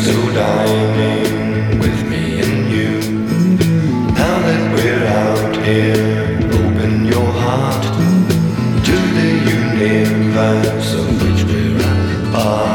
still dining with me and you. Now that we're out here, open your heart to the universe of which we're a part.